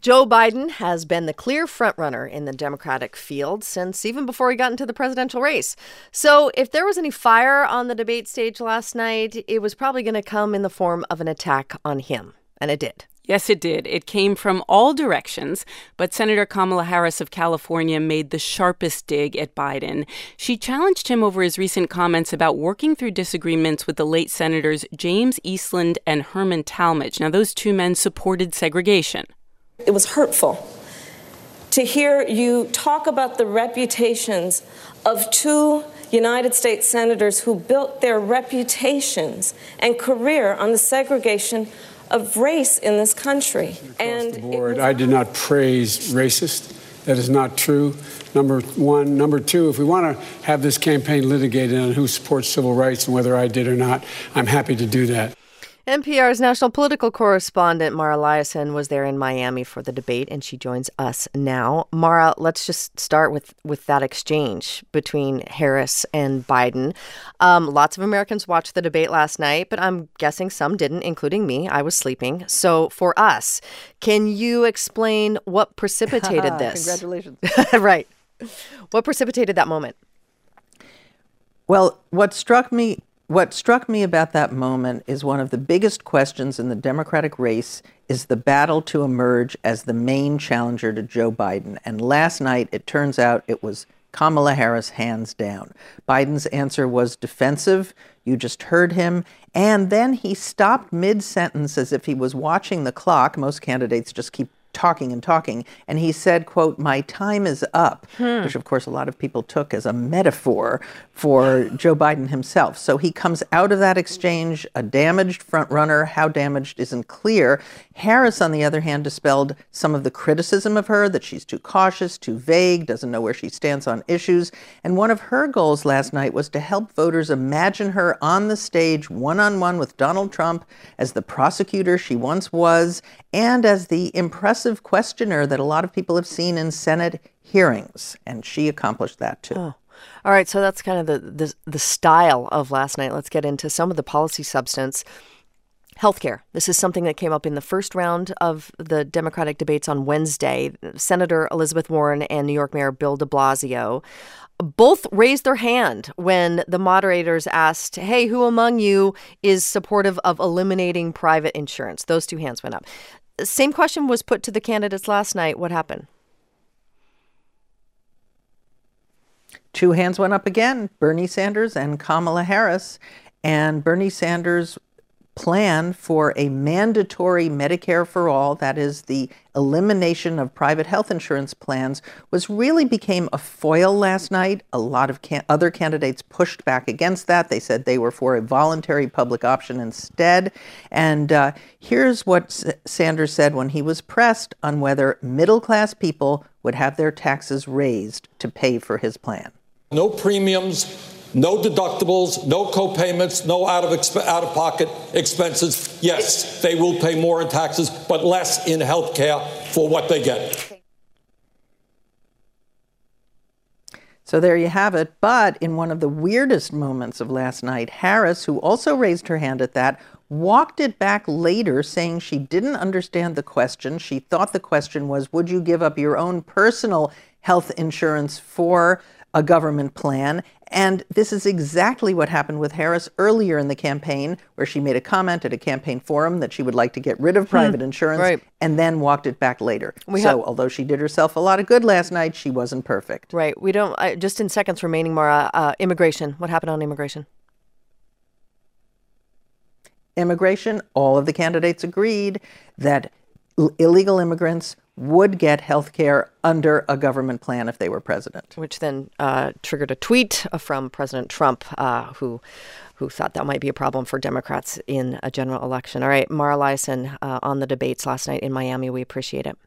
Joe Biden has been the clear frontrunner in the Democratic field since even before he got into the presidential race. So if there was any fire on the debate stage last night, it was probably going to come in the form of an attack on him. And it did. Yes, it did. It came from all directions, but Senator Kamala Harris of California made the sharpest dig at Biden. She challenged him over his recent comments about working through disagreements with the late senators James Eastland and Herman Talmadge. Now, those two men supported segregation. It was hurtful to hear you talk about the reputations of two United States senators who built their reputations and career on the segregation of race in this country. Across the board, I did not praise racist. That is not true. Number one. Number two, if we want to have this campaign litigated on who supports civil rights and whether I did or not, I'm happy to do that. NPR's national political correspondent Mara Liasson was there in Miami for the debate, and she joins us now. Mara, let's just start with that exchange between Harris and Biden. Lots of Americans watched the debate last night, but I'm guessing some didn't, including me. I was sleeping. So for us, can you explain what precipitated this? Congratulations. Right. What precipitated that moment? Well, what struck me about that moment is one of the biggest questions in the Democratic race is the battle to emerge as the main challenger to Joe Biden. And last night, it turns out it was Kamala Harris, hands down. Biden's answer was defensive. You just heard him. And then he stopped mid-sentence as if he was watching the clock. Most candidates just keep talking and talking. And he said, quote, "My time is up," which, of course, a lot of people took as a metaphor for Joe Biden himself. So he comes out of that exchange a damaged frontrunner. How damaged isn't clear. Harris, on the other hand, dispelled some of the criticism of her, that she's too cautious, too vague, doesn't know where she stands on issues. And one of her goals last night was to help voters imagine her on the stage one-on-one with Donald Trump as the prosecutor she once was and as the impressive questioner that a lot of people have seen in Senate hearings. And she accomplished that, too. Oh. All right, so that's kind of the style of last night. Let's get into some of the policy substance. Healthcare. This is something that came up in the first round of the Democratic debates on Wednesday. Senator Elizabeth Warren and New York Mayor Bill de Blasio both raised their hand when the moderators asked, hey, who among you is supportive of eliminating private insurance? Those two hands went up. Same question was put to the candidates last night. What happened? Two hands went up again, Bernie Sanders and Kamala Harris. And Bernie Sanders' plan for a mandatory Medicare for all, that is the elimination of private health insurance plans, really became a foil last night. A lot of other candidates pushed back against that. They said they were for a voluntary public option instead. And here's what Sanders said when he was pressed on whether middle-class people would have their taxes raised to pay for his plan. No premiums, no deductibles, no co-payments, no out-of-pocket expenses. Yes, they will pay more in taxes, but less in health care for what they get. So there you have it. But in one of the weirdest moments of last night, Harris, who also raised her hand at that, walked it back later, saying she didn't understand the question. She thought the question was, would you give up your own personal health insurance for a government plan? And this is exactly what happened with Harris earlier in the campaign, where she made a comment at a campaign forum that she would like to get rid of private insurance, and then walked it back later. Although she did herself a lot of good last night, she wasn't perfect. Right. We don't, just in seconds remaining, Mara, immigration. What happened on immigration? Immigration, all of the candidates agreed that illegal immigrants would get health care under a government plan if they were president. Which then triggered a tweet from President Trump, who thought that might be a problem for Democrats in a general election. All right, Mara Liasson on the debates last night in Miami. We appreciate it.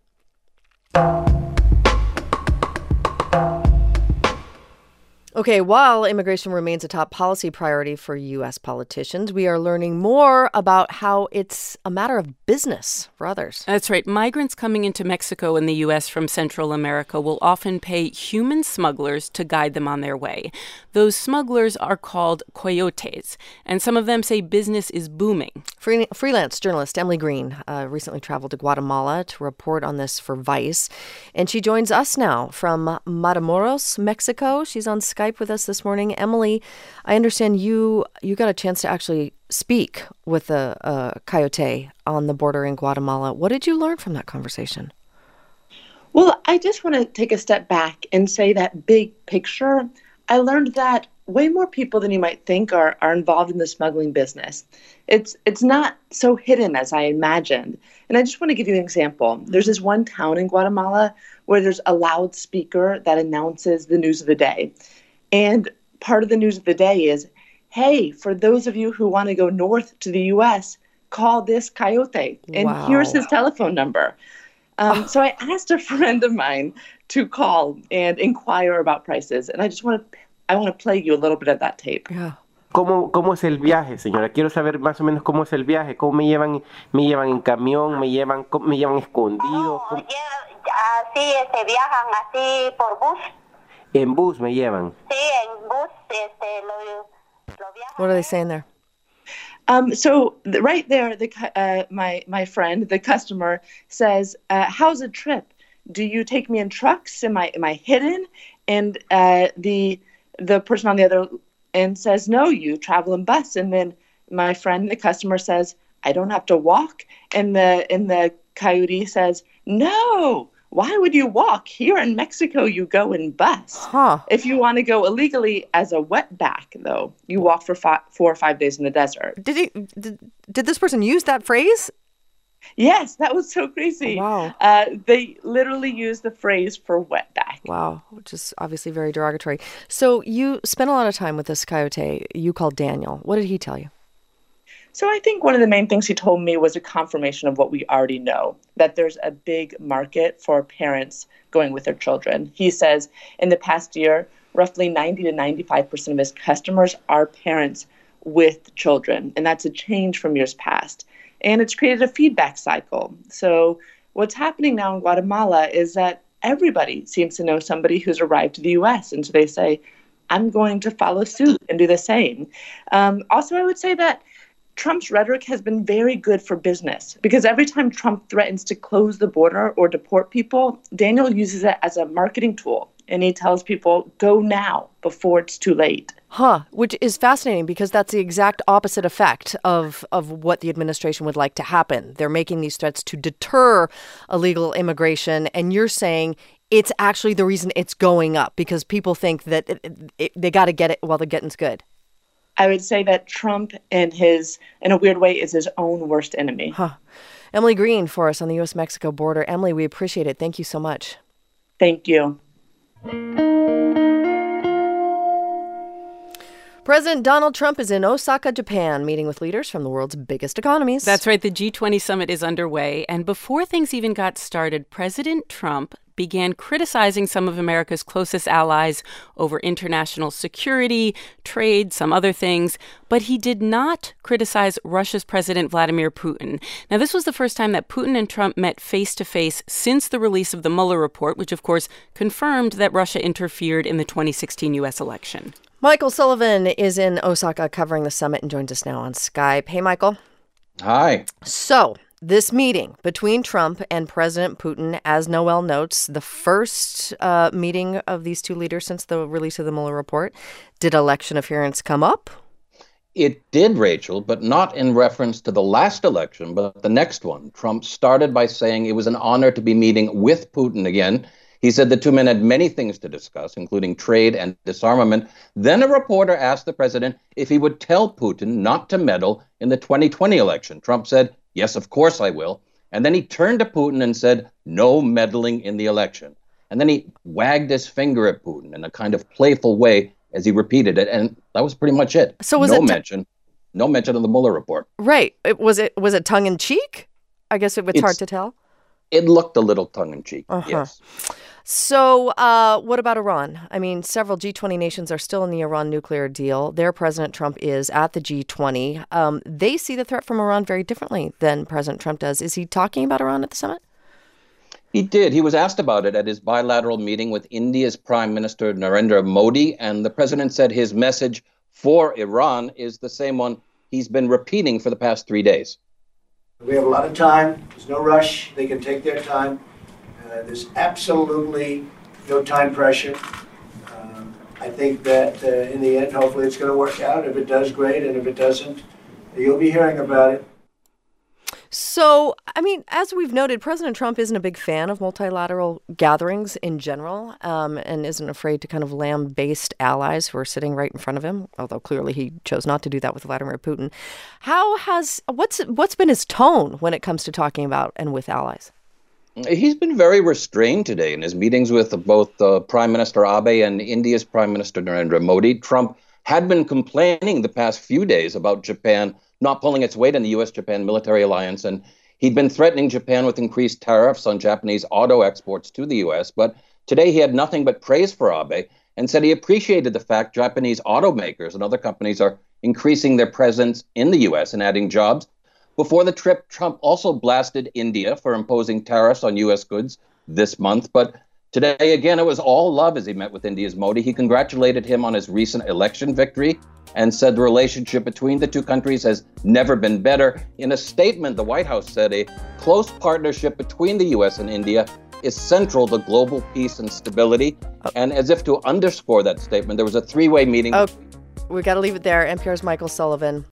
Okay, while immigration remains a top policy priority for U.S. politicians, we are learning more about how it's a matter of business for others. That's right. Migrants coming into Mexico and the U.S. from Central America will often pay human smugglers to guide them on their way. Those smugglers are called coyotes, and some of them say business is booming. Freelance journalist Emily Green recently traveled to Guatemala to report on this for Vice, and she joins us now from Matamoros, Mexico. She's on Skype with us this morning. Emily, I understand you got a chance to actually speak with a coyote on the border in Guatemala. What did you learn from that conversation? Well, I just want to take a step back and say that big picture. I learned that way more people than you might think are involved in the smuggling business. It's not so hidden as I imagined. And I just want to give you an example. There's this one town in Guatemala where there's a loudspeaker that announces the news of the day. And part of the news of the day is, hey, for those of you who want to go north to the U.S., call this coyote. And here's his telephone number. So I asked a friend of mine to call and inquire about prices. And I want to play you a little bit of that tape. Yeah. ¿Cómo es el viaje, señora? Quiero saber más o menos cómo es el viaje. ¿Cómo me llevan en camión? ¿Me llevan escondido? Así, viajan así por bus. En bus me llevan. Sí, en bus, lo viajan. What are they saying there? So right there, my friend, the customer, says, "How's the trip? Do you take me in trucks? Am I hidden?" And the person on the other end says, "No, you travel in bus." And then my friend, the customer, says, "I don't have to walk." And the coyote says, "No. Why would you walk? Here in Mexico, you go in bus. If you want to go illegally as a wetback, though, you walk for 4 or 5 days in the desert." Did this person use that phrase? Yes, that was so crazy. Wow. They literally used the phrase for wetback. Wow, which is obviously very derogatory. So you spent a lot of time with this coyote you called Daniel. What did he tell you? So I think one of the main things he told me was a confirmation of what we already know, that there's a big market for parents going with their children. He says in the past year, roughly 90 to 95% of his customers are parents with children, and that's a change from years past. And it's created a feedback cycle. So what's happening now in Guatemala is that everybody seems to know somebody who's arrived to the U.S., and so they say, I'm going to follow suit and do the same. Also, I would say that Trump's rhetoric has been very good for business because every time Trump threatens to close the border or deport people, Daniel uses it as a marketing tool. And he tells people, go now before it's too late. Which is fascinating because that's the exact opposite effect of what the administration would like to happen. They're making these threats to deter illegal immigration. And you're saying it's actually the reason it's going up because people think that they got to get it while the getting's good. I would say that Trump, in a weird way, is his own worst enemy. Emily Green for us on the U.S.-Mexico border. Emily, we appreciate it. Thank you so much. Thank you. President Donald Trump is in Osaka, Japan, meeting with leaders from the world's biggest economies. That's right. The G20 summit is underway. And before things even got started, President Trump began criticizing some of America's closest allies over international security, trade, some other things. But he did not criticize Russia's President Vladimir Putin. Now, this was the first time that Putin and Trump met face-to-face since the release of the Mueller report, which, of course, confirmed that Russia interfered in the 2016 U.S. election. Michael Sullivan is in Osaka covering the summit and joins us now on Skype. Hey, Michael. Hi. So, this meeting between Trump and President Putin, as Noel notes, the first meeting of these two leaders since the release of the Mueller report. Did election interference come up? It did, Rachel, but not in reference to the last election, but the next one. Trump started by saying it was an honor to be meeting with Putin again. He said the two men had many things to discuss, including trade and disarmament. Then a reporter asked the president if he would tell Putin not to meddle in the 2020 election. Trump said, yes, of course I will. And then he turned to Putin and said, no meddling in the election. And then he wagged his finger at Putin in a kind of playful way as he repeated it. And that was pretty much it. So was no mention of the Mueller report. Right. Was it tongue in cheek? I guess it's hard to tell. It looked a little tongue in cheek. Yes. So what about Iran? I mean, several G20 nations are still in the Iran nuclear deal. Their President Trump is at the G20. They see the threat from Iran very differently than President Trump does. Is he talking about Iran at the summit? He did. He was asked about it at his bilateral meeting with India's Prime Minister Narendra Modi, and the president said his message for Iran is the same one he's been repeating for the past 3 days. We have a lot of time. There's no rush. They can take their time. There's absolutely no time pressure. I think that in the end, hopefully it's going to work out. If it does, great. And if it doesn't, you'll be hearing about it. So, I mean, as we've noted, President Trump isn't a big fan of multilateral gatherings in general, and isn't afraid to kind of lambaste allies who are sitting right in front of him, although clearly he chose not to do that with Vladimir Putin. What's been his tone when it comes to talking about and with allies? He's been very restrained today in his meetings with both Prime Minister Abe and India's Prime Minister Narendra Modi. Trump had been complaining the past few days about Japan not pulling its weight in the U.S.-Japan military alliance, and he'd been threatening Japan with increased tariffs on Japanese auto exports to the U.S., but today he had nothing but praise for Abe and said he appreciated the fact Japanese automakers and other companies are increasing their presence in the U.S. and adding jobs. Before the trip, Trump also blasted India for imposing tariffs on U.S. goods this month, but today, again, it was all love as he met with India's Modi. He congratulated him on his recent election victory and said the relationship between the two countries has never been better. In a statement, the White House said a close partnership between the U.S. and India is central to global peace and stability. And as if to underscore that statement, there was a three-way meeting. We got to leave it there. NPR's Michael Sullivan.